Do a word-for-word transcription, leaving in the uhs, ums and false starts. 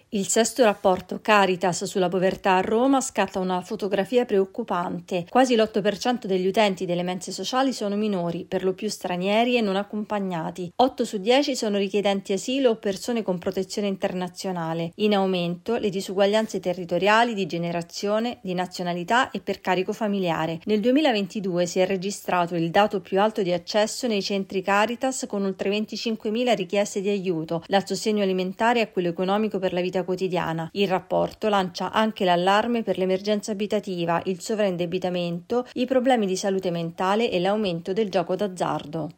Il sesto rapporto Caritas sulla povertà a Roma scatta una fotografia preoccupante. Quasi l'otto per cento degli utenti delle mense sociali sono minori, per lo più stranieri e non accompagnati. otto su dieci sono richiedenti asilo o persone con protezione internazionale. In aumento le disuguaglianze territoriali, di generazione, di nazionalità e per carico familiare. Nel duemilaventidue si è registrato il dato più alto di accesso nei centri Caritas, con oltre venticinquemila richieste di aiuto, dal sostegno alimentare a quello economico per la vita quotidiana. Il rapporto lancia anche l'allarme per l'emergenza abitativa, il sovraindebitamento, i problemi di salute mentale e l'aumento del gioco d'azzardo.